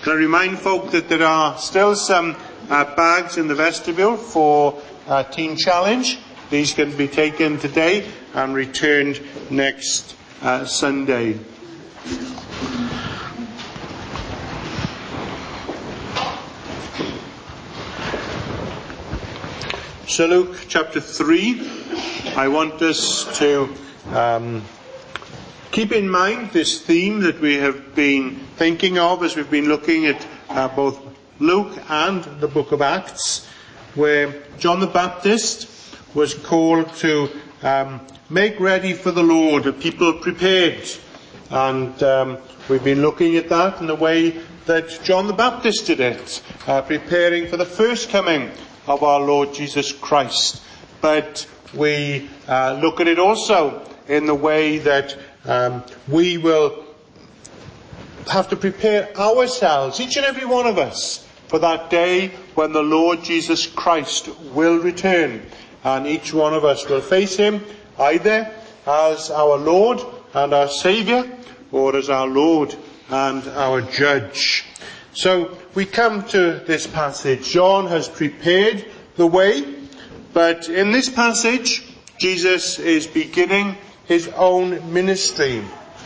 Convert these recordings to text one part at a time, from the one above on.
Can I remind folk that there are still some bags in the vestibule for Teen Challenge. These can be taken today and returned next Sunday. So Luke chapter 3, I want us to keep in mind this theme that we have been thinking of as we've been looking at both Luke and the book of Acts, where John the Baptist was called to make ready for the Lord, a people prepared. And we've been looking at that in the way that John the Baptist did it, preparing for the first coming of our Lord Jesus Christ. But we look at it also in the way that we will have to prepare ourselves, each and every one of us, for that day when the Lord Jesus Christ will return. And each one of us will face him either as our Lord and our Saviour, or as our Lord and our Judge. So we come to this passage. John has prepared the way, but in this passage, Jesus is beginning his own ministry.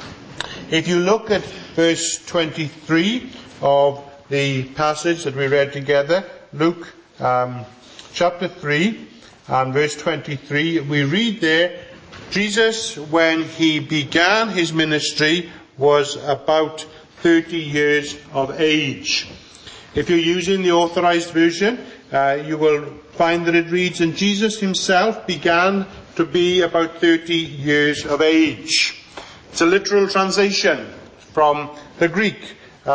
If you look at verse 23 of the passage that we read together, Luke chapter 3 and verse 23, we read there, Jesus, when he began his ministry, was about 30 years of age. If you're using the Authorized Version, you will find that it reads, and Jesus himself began to be about 30 years of age. It's a literal translation from the Greek.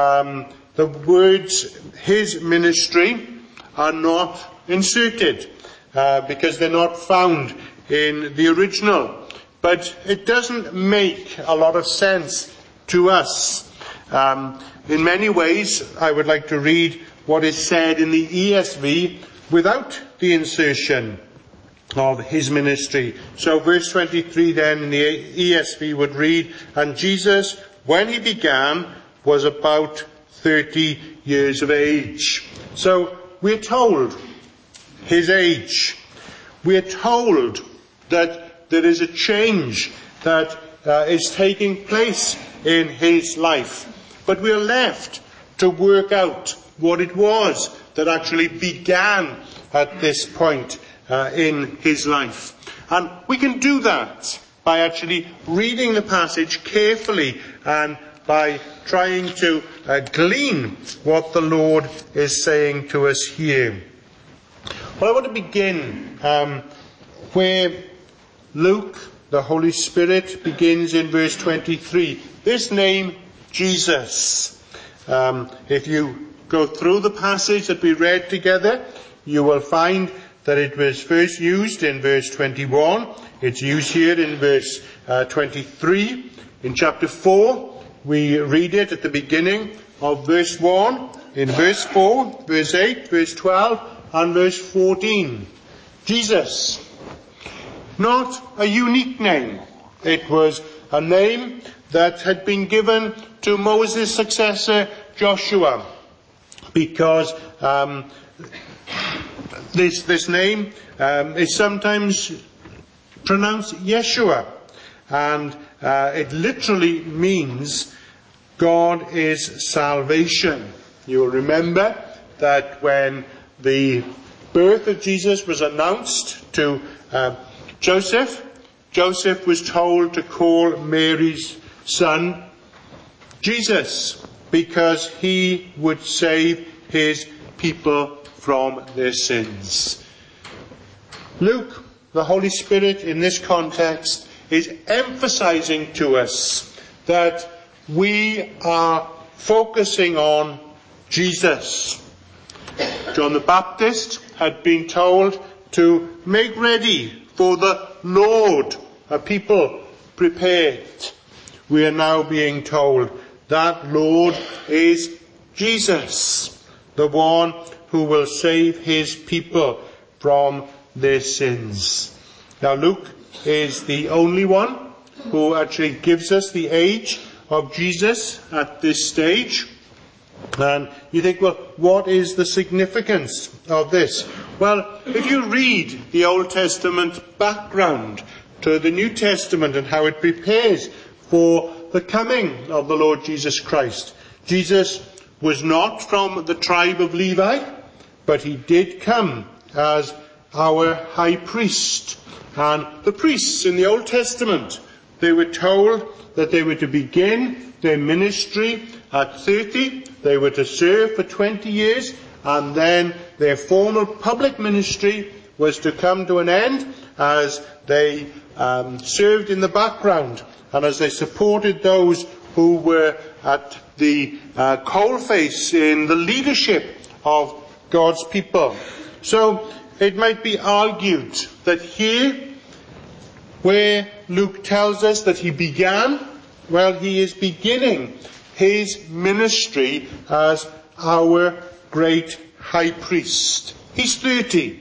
The words, his ministry, are not inserted, because they're not found in the original. But it doesn't make a lot of sense to us. In many ways, I would like to read what is said in the ESV without the insertion of his ministry. So verse 23 then in the ESV would read, and Jesus, when he began, was about 30 years of age. So we're told his age. We're told that there is a change that is taking place in his life. But we're left to work out what it was that actually began at this point in his life. And we can do that by actually reading the passage carefully and by trying to glean what the Lord is saying to us here. Well, I want to begin where Luke, the Holy Spirit, begins in verse 23. This name, Jesus. If you go through the passage that we read together, you will find that it was first used in verse 21. It's used here in verse 23. In chapter 4, we read it at the beginning of verse 1. In verse 4, verse 8, verse 12, and verse 14. Jesus. Not a unique name. It was a name that had been given to Moses' successor Joshua, because this name is sometimes pronounced Yeshua, and it literally means God is salvation. You will remember that when the birth of Jesus was announced to Joseph was told to call Mary's son Jesus, because he would save his people from their sins. Luke, the Holy Spirit, in this context, is emphasizing to us that we are focusing on Jesus. John the Baptist had been told to make ready for the Lord, a people prepared. We are now being told that Lord is Jesus, the one who will save his people from their sins. Now Luke is the only one who actually gives us the age of Jesus at this stage. And you think, well, what is the significance of this? Well, if you read the Old Testament background to the New Testament and how it prepares for the coming of the Lord Jesus Christ, Jesus was not from the tribe of Levi, but he did come as our high priest. And the priests in the Old Testament, they were told that they were to begin their ministry at 30, they were to serve for 20 years, and then their formal public ministry was to come to an end as they served in the background and as they supported those who were at the coalface in the leadership of God's people. So it might be argued that here, where Luke tells us that he began, well, he is beginning his ministry as our great high priest. He's 30.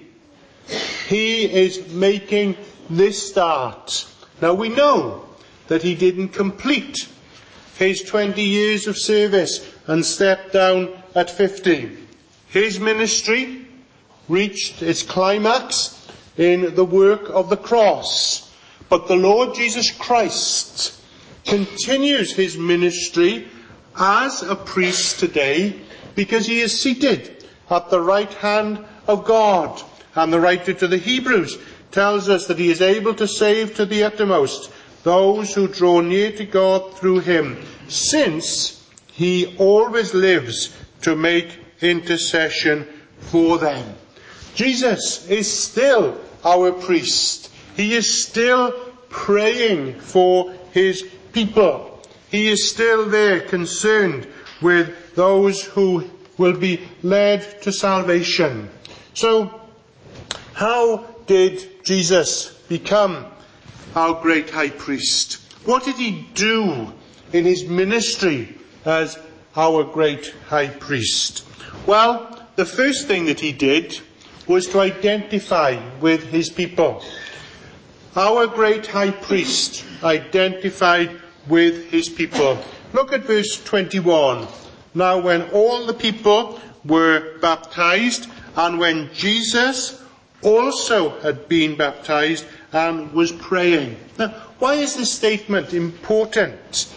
He is making this start. Now we know that he didn't complete his 20 years of service and step down at 50. His ministry reached its climax in the work of the cross. But the Lord Jesus Christ continues his ministry as a priest today because he is seated at the right hand of God. And the writer to the Hebrews tells us that he is able to save to the uttermost those who draw near to God through him, since he always lives to make intercession for them. Jesus is still our priest. He is still praying for his people. He is still there concerned with those who will be led to salvation. So, how did Jesus become our great high priest? What did he do in his ministry as our great high priest? Well, the first thing that he did was to identify with his people. Our great high priest identified with his people. Look at verse 21. Now when all the people were baptized, and when Jesus also had been baptized and was praying. Now, why is this statement important?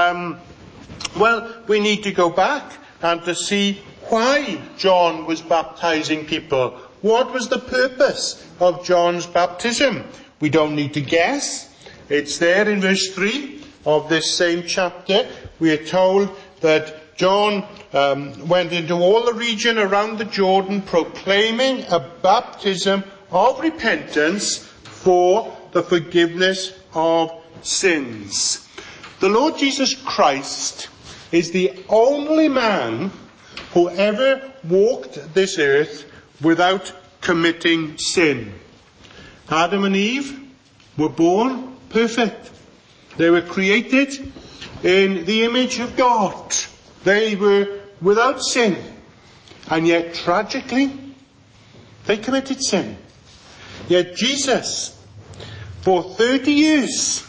Well, we need to go back and to see why John was baptizing people. What was the purpose of John's baptism? We don't need to guess. It's there in verse 3 of this same chapter. We are told that John went into all the region around the Jordan proclaiming a baptism of repentance for the forgiveness of sins. The Lord Jesus Christ is the only man who ever walked this earth without committing sin. Adam and Eve were born perfect. They were created in the image of God. They were without sin. And yet, tragically, they committed sin. Yet Jesus, for 30 years,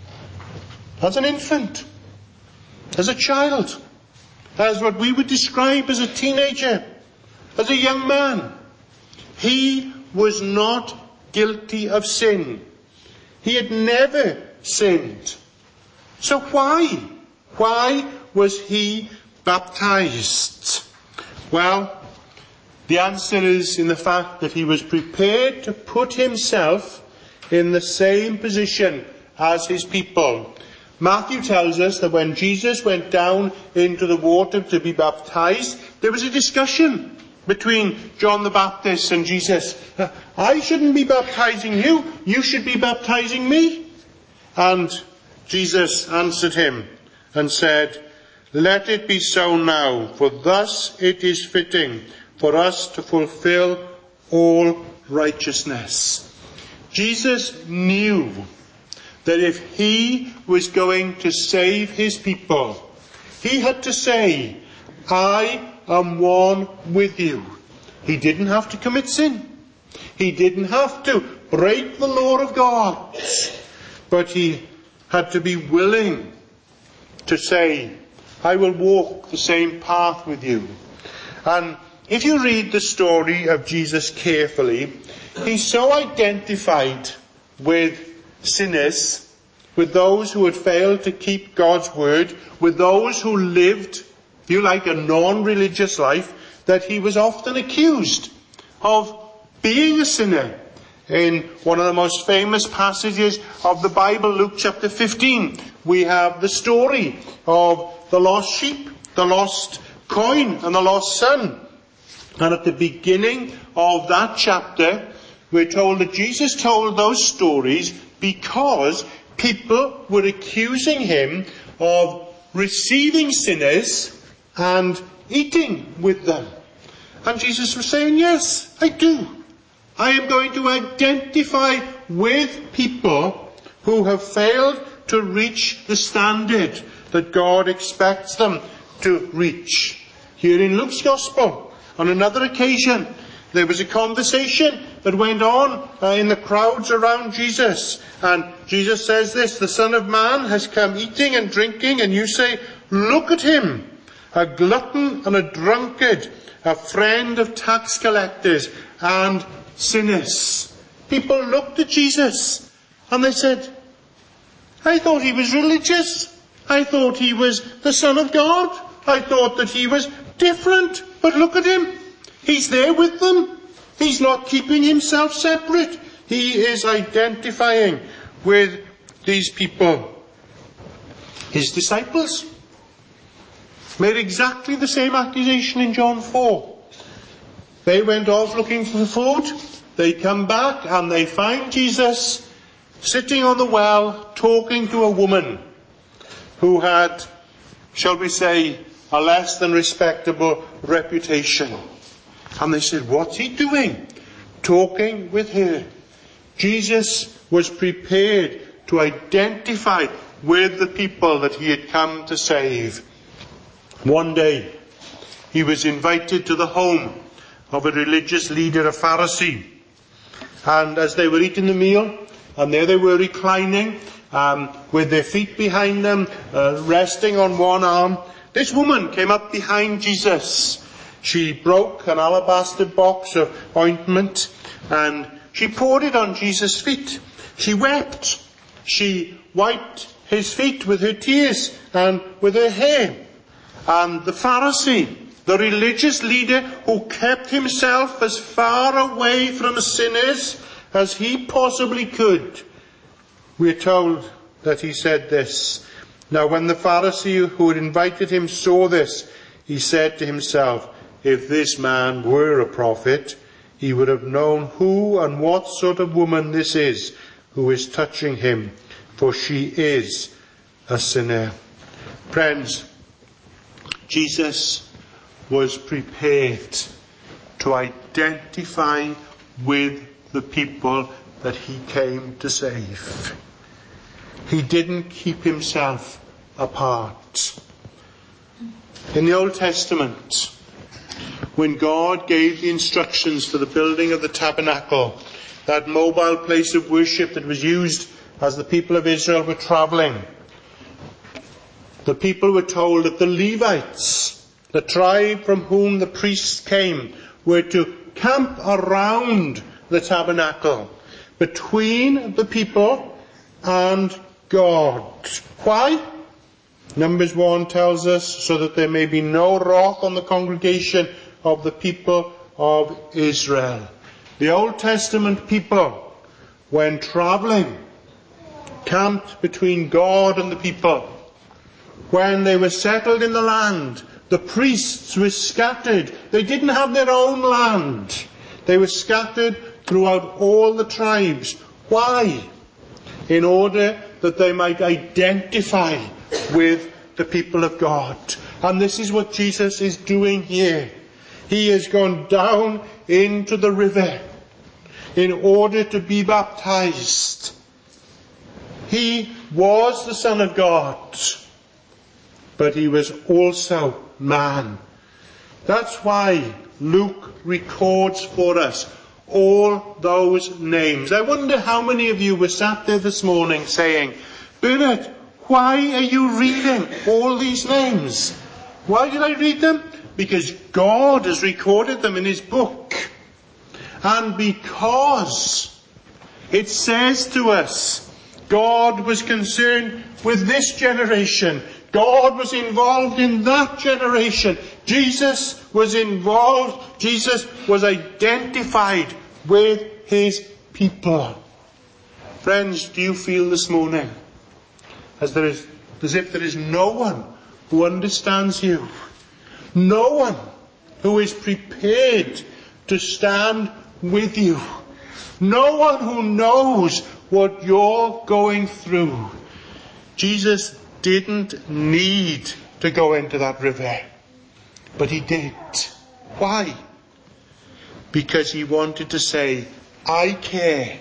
as an infant, as a child, as what we would describe as a teenager, as a young man, he was not guilty of sin. He had never sinned. So why? Why was he baptized? Well, the answer is in the fact that he was prepared to put himself in the same position as his people. Matthew tells us that when Jesus went down into the water to be baptized, there was a discussion between John the Baptist and Jesus. I shouldn't be baptizing you, you should be baptizing me. And Jesus answered him and said, let it be so now, for thus it is fitting for us to fulfill all righteousness. Jesus knew that if he was going to save his people, he had to say, I am one with you. He didn't have to commit sin. He didn't have to break the law of God. But he had to be willing to say, I will walk the same path with you. And if you read the story of Jesus carefully, he's so identified with sinners, with those who had failed to keep God's word, with those who lived, if you like, a non-religious life, that he was often accused of being a sinner. In one of the most famous passages of the Bible, Luke chapter 15, we have the story of the lost sheep, the lost coin, and the lost son. And at the beginning of that chapter, we're told that Jesus told those stories because people were accusing him of receiving sinners and eating with them. And Jesus was saying, yes, I do. I am going to identify with people who have failed to reach the standard that God expects them to reach. Here in Luke's Gospel, on another occasion, there was a conversation that went on in the crowds around Jesus. And Jesus says this, the Son of Man has come eating and drinking, and you say, look at him, a glutton and a drunkard, a friend of tax collectors and sinners. People looked at Jesus and they said, I thought he was religious. I thought he was the Son of God. I thought that he was different. But look at him. He's there with them. He's not keeping himself separate. He is identifying with these people. His disciples made exactly the same accusation in John 4. They went off looking for food. They come back and they find Jesus sitting on the well talking to a woman who had, shall we say, a less than respectable reputation. And they said, what's he doing? Talking with her. Jesus was prepared to identify with the people that he had come to save. One day, he was invited to the home of a religious leader, a Pharisee. And as they were eating the meal, and there they were reclining, with their feet behind them, resting on one arm, this woman came up behind Jesus. She broke an alabaster box of ointment and she poured it on Jesus' feet. She wept. She wiped his feet with her tears and with her hair. And the Pharisee, the religious leader who kept himself as far away from sinners as he possibly could, we're told that he said this. Now when the Pharisee who had invited him saw this, he said to himself, if this man were a prophet, he would have known who and what sort of woman this is who is touching him, for she is a sinner. Friends, Jesus was prepared to identify with the people that he came to save. He didn't keep himself apart. In the Old Testament, when God gave the instructions for the building of the tabernacle, that mobile place of worship that was used as the people of Israel were travelling, the people were told that the Levites, the tribe from whom the priests came, were to camp around the tabernacle, between the people and God. Why? Numbers 1 tells us, so that there may be no wrath on the congregation of the people of Israel. The Old Testament people, when travelling, camped between God and the people. When they were settled in the land, the priests were scattered. They didn't have their own land. They were scattered throughout all the tribes. Why? In order that they might identify with the people of God. And this is what Jesus is doing here. He has gone down into the river in order to be baptized. He was the Son of God, but he was also man. That's why Luke records for us all those names. I wonder how many of you were sat there this morning saying, Bernard, why are you reading all these names? Why did I read them? Because God has recorded them in his book. And because it says to us, God was concerned with this generation. God was involved in that generation. Jesus was involved. Jesus was identified with his people. Friends, do you feel this morning as if there is no one who understands you? No one who is prepared to stand with you. No one who knows what you're going through. Jesus didn't need to go into that river, but he did. Why? Because he wanted to say, I care,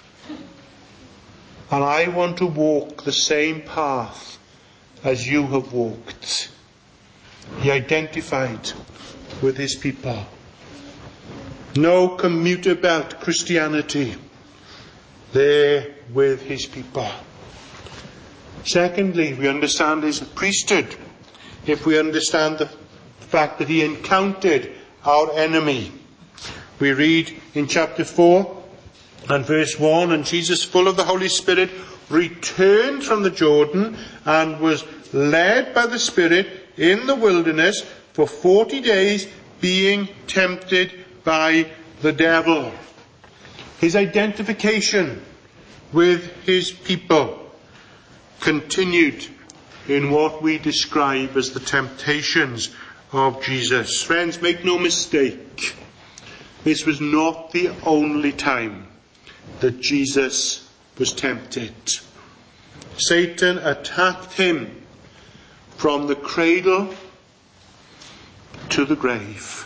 and I want to walk the same path as you have walked. He identified with his people. No commuter belt Christianity. There with his people. Secondly, we understand his priesthood if we understand the fact that he encountered our enemy. We read in chapter 4 and verse 1, and Jesus, full of the Holy Spirit, returned from the Jordan and was led by the Spirit in the wilderness for 40 days, being tempted by the devil. His identification with his people continued in what we describe as the temptations of Jesus. Friends, make no mistake, this was not the only time that Jesus was tempted. Satan attacked him from the cradle to the grave.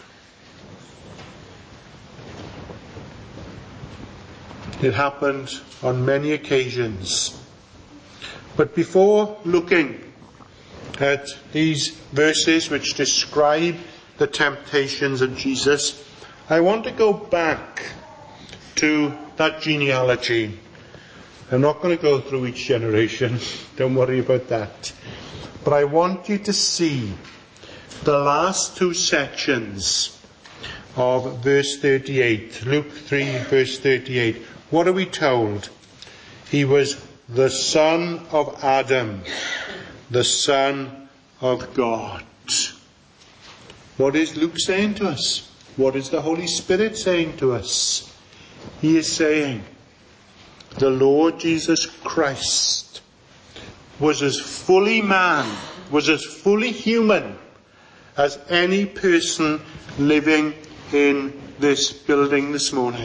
It happened on many occasions. But before looking at these verses which describe the temptations of Jesus, I want to go back to that genealogy. I'm not going to go through each generation, don't worry about that. But I want you to see the last two sections of verse 38. Luke 3 verse 38. What are we told? He was the son of Adam, the son of God. What is Luke saying to us? What is the Holy Spirit saying to us? He is saying the Lord Jesus Christ was as fully man, was as fully human as any person living in this building this morning.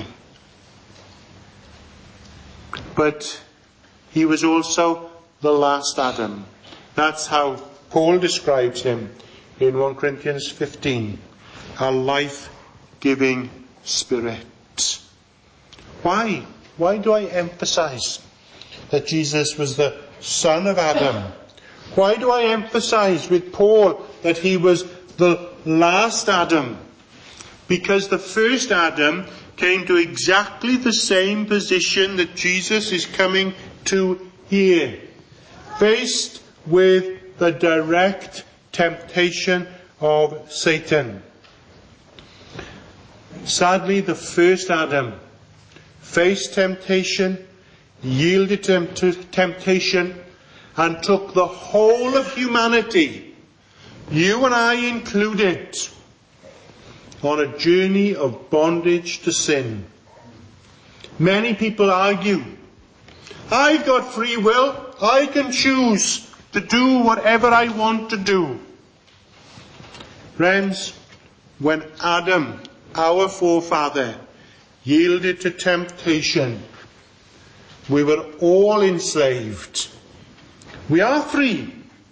But he was also the last Adam. That's how Paul describes him in 1 Corinthians 15. A life-giving spirit. Why? Why do I emphasize that Jesus was the son of Adam? Why do I emphasize with Paul that he was the last Adam? Because the first Adam came to exactly the same position that Jesus is coming to here. Faced with the direct temptation of Satan. Sadly, the first Adam faced temptation, yielded to temptation, and took the whole of humanity, you and I included, on a journey of bondage to sin. Many people argue, I've got free will, I can choose to do whatever I want to do. Friends, when Adam, our forefather, yielded to temptation, we were all enslaved. We are free.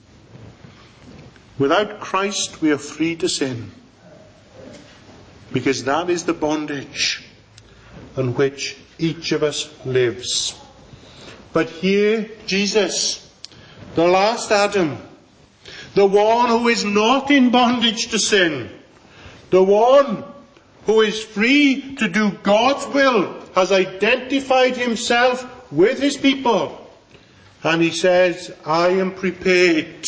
Without Christ, we are free to sin. Because that is the bondage on which each of us lives. But here, Jesus, the last Adam, the one who is not in bondage to sin, the one who is free to do God's will, has identified himself with his people And he says, I am prepared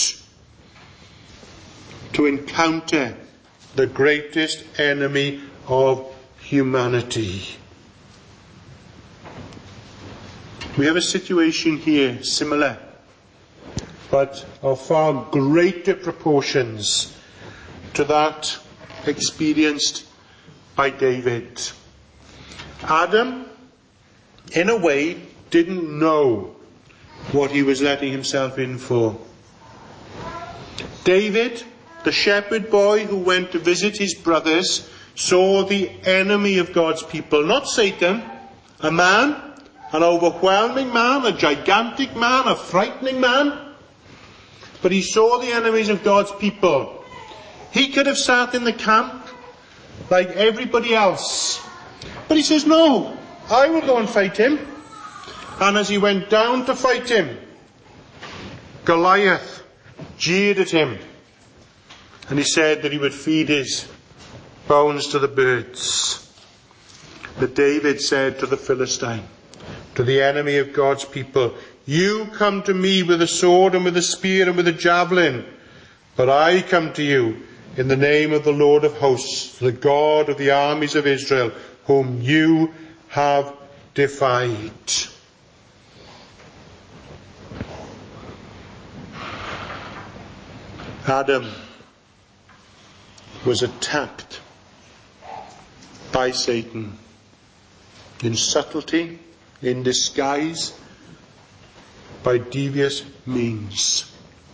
to encounter the greatest enemy of humanity. We have a situation here similar, but of far greater proportions to that experienced by David. Adam, in a way, didn't know what he was letting himself in for. David, the shepherd boy who went to visit his brothers, saw the enemy of God's people, not Satan, a man, an overwhelming man, a gigantic man, a frightening man, but he saw the enemies of God's people. He could have sat in the camp like everybody else, but he says, no, I will go and fight him. And as he went down to fight him, Goliath jeered at him, and he said that he would feed his bones to the birds. But David said to the Philistine, to the enemy of God's people, you come to me with a sword and with a spear and with a javelin, but I come to you in the name of the Lord of hosts, the God of the armies of Israel, whom you have defied. Adam was attacked by Satan in subtlety, in disguise, by devious means.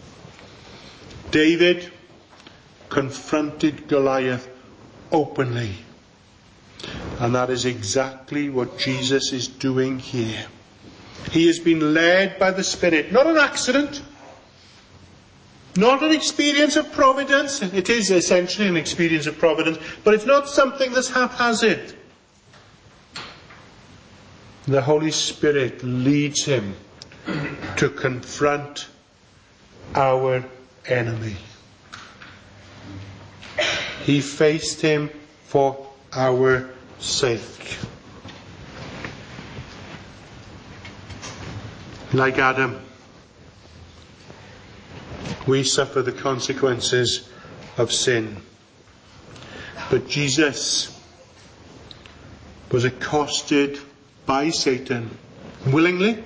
David confronted Goliath openly, and that is exactly what Jesus is doing here. He has been led by the Spirit, not an accident, not an experience of providence. It is essentially an experience of providence, but it's not something that's haphazard. The Holy Spirit leads him to confront our enemy. He faced him for our sake. Like Adam, we suffer the consequences of sin. But Jesus was accosted by Satan willingly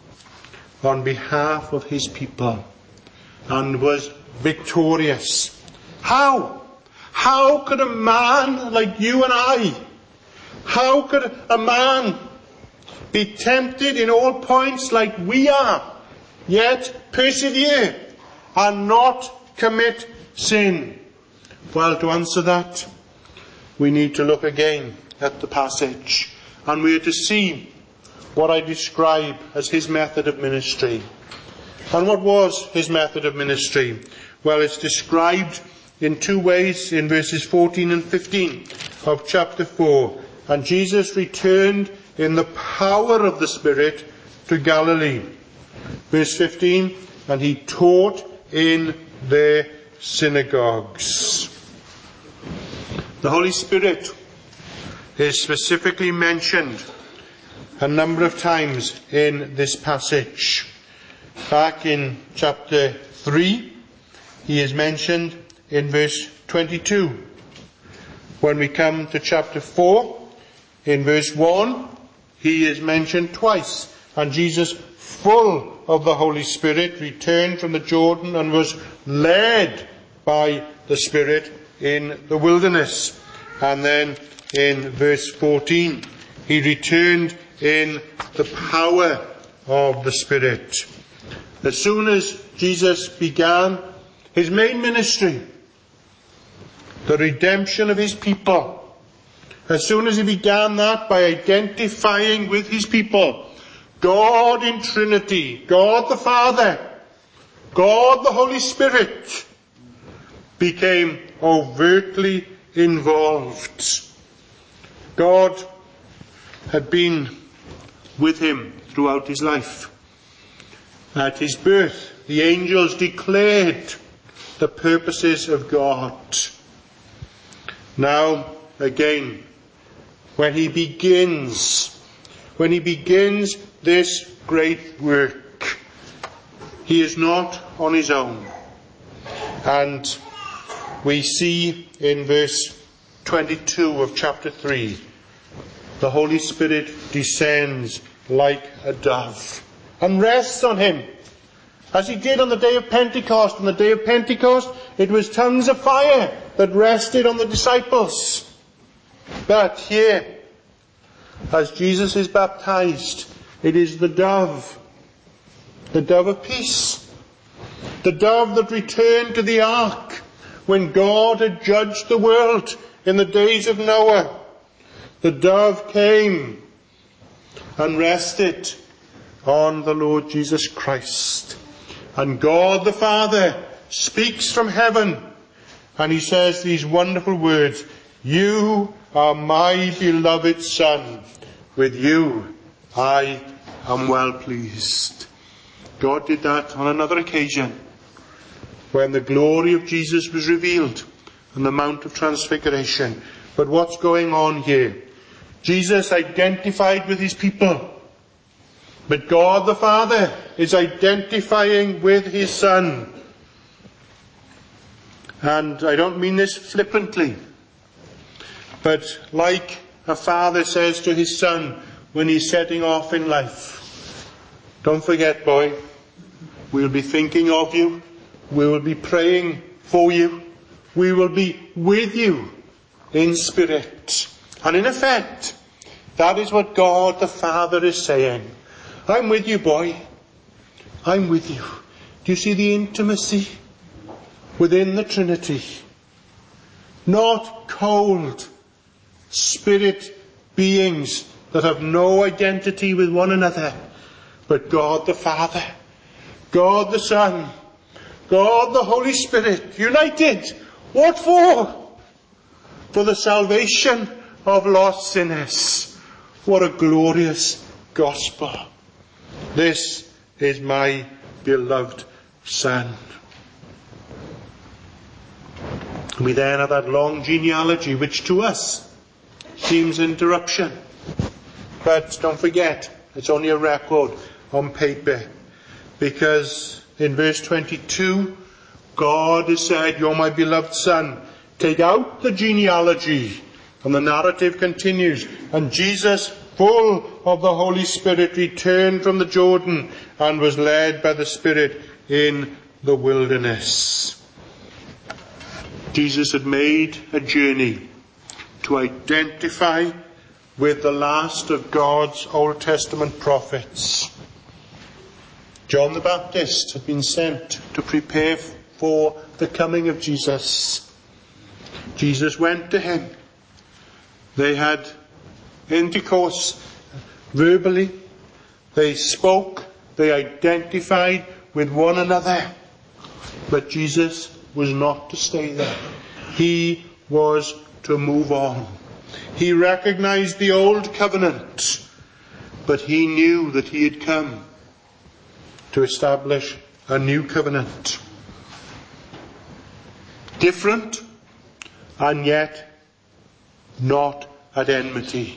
on behalf of his people and was victorious. How? How could a man like you and I, how could a man be tempted in all points like we are, yet persevere and not commit sin? Well, to answer that, we need to look again at the passage, and we are to see what I describe as his method of ministry. And what was his method of ministry? Well, it's described in two ways in verses 14 and 15 of chapter 4. And Jesus returned in the power of the Spirit to Galilee. Verse 15, and he taught in their synagogues. The Holy Spirit is specifically mentioned a number of times in this passage. Back in chapter 3, he is mentioned in verse 22. When we come to chapter 4, in verse 1, he is mentioned twice. And Jesus, full of the Holy Spirit, returned from the Jordan and was led by the Spirit in the wilderness. And then in verse 14, he returned in the power of the Spirit. As soon as Jesus began his main ministry, the redemption of his people, as soon as he began that by identifying with his people, God in Trinity, God the Father, God the Holy Spirit, became overtly involved. God had been with him throughout his life. At his birth, the angels declared the purposes of God. Now, again, when he begins this great work, He is not on his own. And we see in verse 22 of chapter 3, the Holy Spirit descends like a dove and rests on him, as he did on the day of Pentecost. On the day of Pentecost, it was tongues of fire that rested on the disciples. But here, as Jesus is baptized, it is the dove of peace, the dove that returned to the ark when God had judged the world in the days of Noah. The dove came and rested on the Lord Jesus Christ. And God the Father speaks from heaven, and he says these wonderful words, "You are my beloved Son. With you I am well pleased." God did that on another occasion, when the glory of Jesus was revealed on the Mount of Transfiguration. But what's going on here? Jesus identified with his people, but God the Father is identifying with his Son. And I don't mean this flippantly, but like a father says to his son when he's setting off in life, "Don't forget, boy, we'll be thinking of you, we will be praying for you, we will be with you in spirit." And in effect, that is what God the Father is saying. "I'm with you, boy. I'm with you." Do you see the intimacy within the Trinity? Not cold spirit beings that have no identity with one another, but God the Father, God the Son, God the Holy Spirit, united. What for? For the salvation of lost sinners. What a glorious gospel. This is my beloved Son. We then have that long genealogy, which to us seems interruption. But don't forget, it's only a record on paper. Because in verse 22, God has said, "You're my beloved Son." Take out the genealogy, and the narrative continues. "And Jesus, full of the Holy Spirit, returned from the Jordan and was led by the Spirit in the wilderness." Jesus had made a journey to identify with the last of God's Old Testament prophets. John the Baptist had been sent to prepare for the coming of Jesus. Jesus went to him. They had intercourse verbally. They spoke. They identified with one another. But Jesus was not to stay there. He was to move on. He recognized the old covenant, but he knew that he had come to establish a new covenant. Different, and yet not at enmity.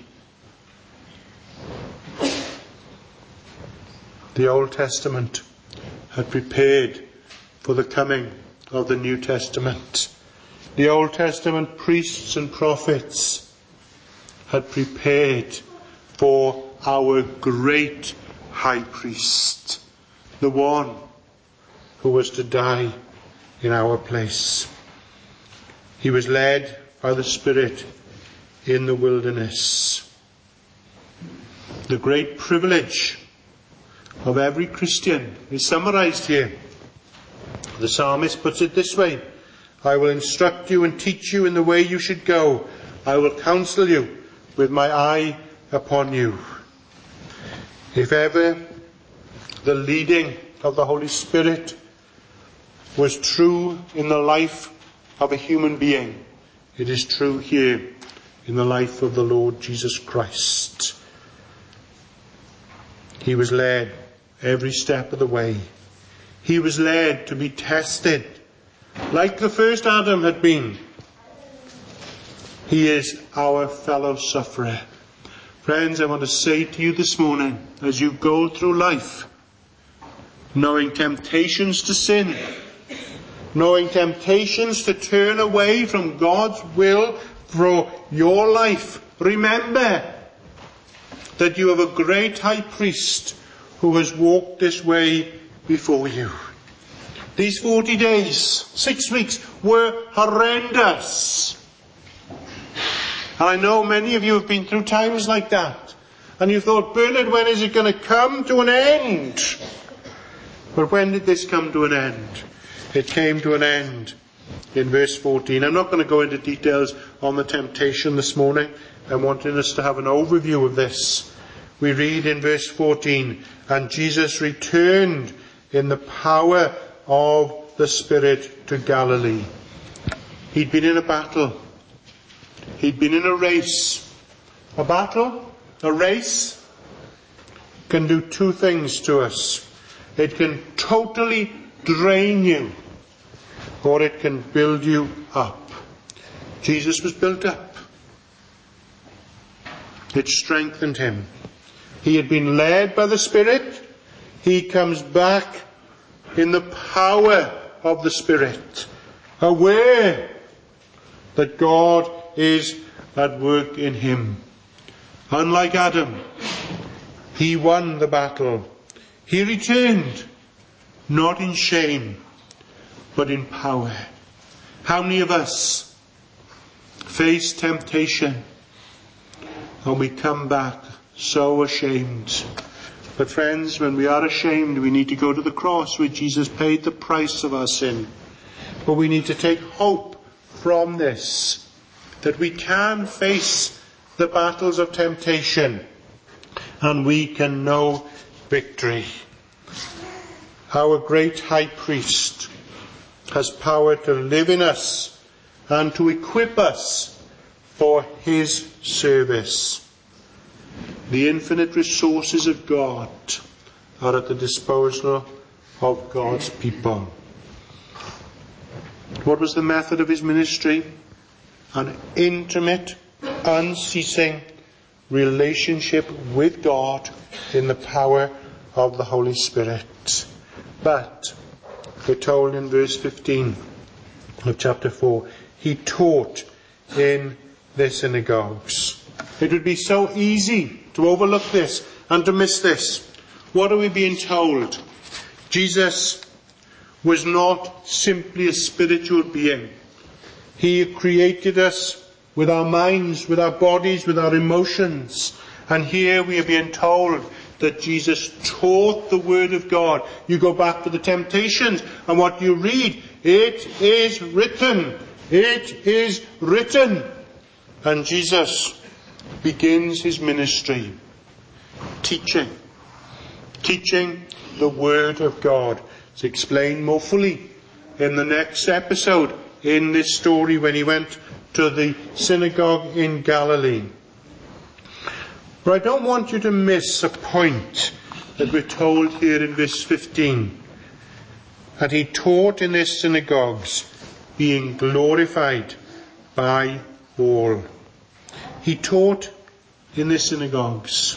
The Old Testament had prepared for the coming of the New Testament. The Old Testament priests and prophets had prepared for our great high priest, the one who was to die in our place. He was led by the Spirit in the wilderness. The great privilege of every Christian is summarized here. The psalmist puts it this way: "I will instruct you and teach you in the way you should go. I will counsel you with my eye upon you." If ever the leading of the Holy Spirit was true in the life of a human being, it is true here in the life of the Lord Jesus Christ. He was led every step of the way. He was led to be tested, like the first Adam had been. He is our fellow sufferer. Friends, I want to say to you this morning, as you go through life, knowing temptations to sin, knowing temptations to turn away from God's will for your life. Remember that you have a great high priest who has walked this way before you. These 40 days, 6 weeks, were horrendous. And I know many of you have been through times like that. And you thought, Bernard, when is it going to come to an end? But when did this come to an end? It came to an end in verse 14. I'm not going to go into details on the temptation this morning. I'm wanting us to have an overview of this. We read in verse 14, and Jesus returned in the power of the Spirit to Galilee. He'd been in a battle. He'd been in a race. A battle, a race, can do two things to us. It can totally drain you, or it can build you up. Jesus was built up. It strengthened him. He had been led by the Spirit. He comes back in the power of the Spirit, aware that God is at work in him. Unlike Adam, he won the battle. He returned, not in shame, but in power. How many of us face temptation and we come back so ashamed? But friends, when we are ashamed, we need to go to the cross where Jesus paid the price of our sin. But we need to take hope from this, that we can face the battles of temptation and we can know victory. Our great high priest has power to live in us and to equip us for his service. The infinite resources of God are at the disposal of God's people. What was the method of his ministry? An intimate, unceasing relationship with God in the power of the Holy Spirit. But, we're told in verse 15 of chapter 4, he taught in their synagogues. It would be so easy to overlook this and to miss this. What are we being told? Jesus was not simply a spiritual being. He created us with our minds, with our bodies, with our emotions. And here we are being told that Jesus taught the Word of God. You go back to the temptations and what you read, it is written. It is written. And Jesus begins his ministry teaching the Word of God. It's explained more fully in the next episode in this story when he went to the synagogue in Galilee. But I don't want you to miss a point that we're told here in verse 15. That he taught in their synagogues, being glorified by all. He taught in their synagogues.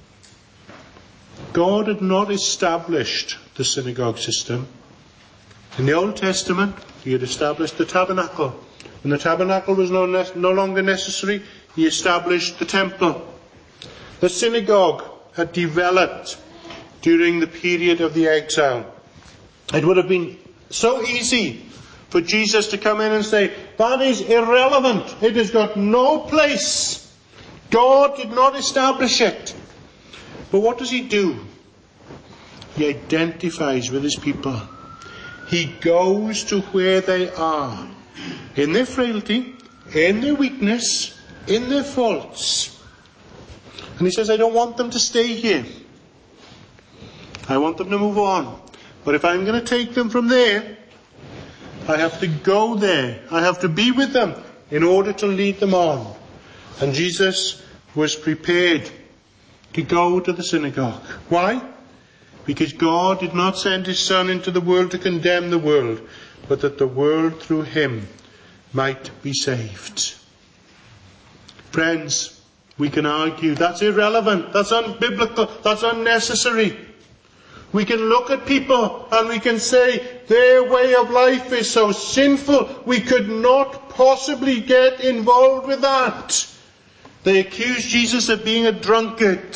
God had not established the synagogue system. In the Old Testament, he had established the tabernacle. When the tabernacle was no longer necessary, he established the temple. The synagogue had developed during the period of the exile. It would have been so easy for Jesus to come in and say, that is irrelevant. It has got no place. God did not establish it. But what does he do? He identifies with his people. He goes to where they are. In their frailty, in their weakness, in their faults. And he says, I don't want them to stay here. I want them to move on. But if I'm going to take them from there, I have to go there. I have to be with them in order to lead them on. And Jesus was prepared to go to the synagogue. Why? Because God did not send his Son into the world to condemn the world, but that the world through him might be saved. Friends, we can argue that's irrelevant, that's unbiblical, that's unnecessary. We can look at people and we can say, their way of life is so sinful, we could not possibly get involved with that. They accused Jesus of being a drunkard.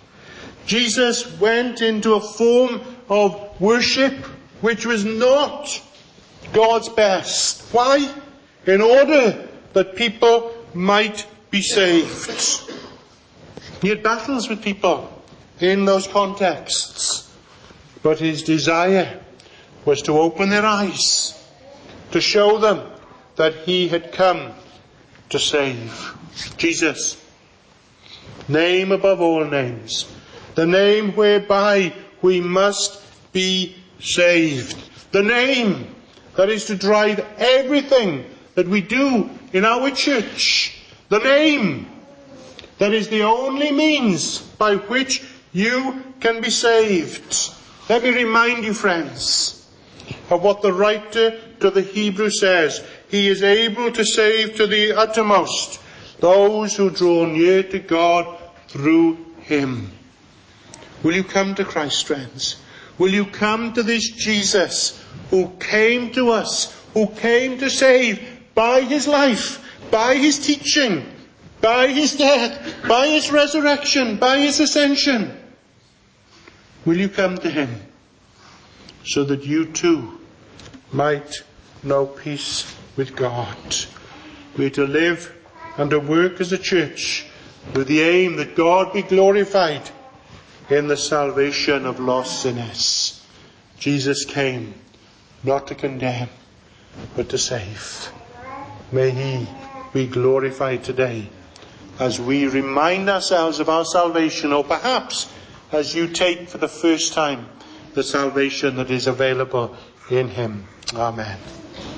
Jesus went into a form of worship which was not God's best. Why? In order that people might be saved. He had battles with people in those contexts. But his desire was to open their eyes, to show them that he had come to save. Jesus, name above all names, the name whereby we must be saved, the name that is to drive everything that we do in our church, the name that is the only means by which you can be saved. Let me remind you, friends, of what the writer to the Hebrews says. He is able to save to the uttermost those who draw near to God through him. Will you come to Christ, friends? Will you come to this Jesus who came to us, who came to save by his life, by his teaching, by his death, by his resurrection, by his ascension? Will you come to him so that you too might know peace with God? We're to live and to work as a church with the aim that God be glorified in the salvation of lost sinners. Jesus came not to condemn, but to save. May he be glorified today as we remind ourselves of our salvation, or perhaps as you take for the first time the salvation that is available in him. Amen.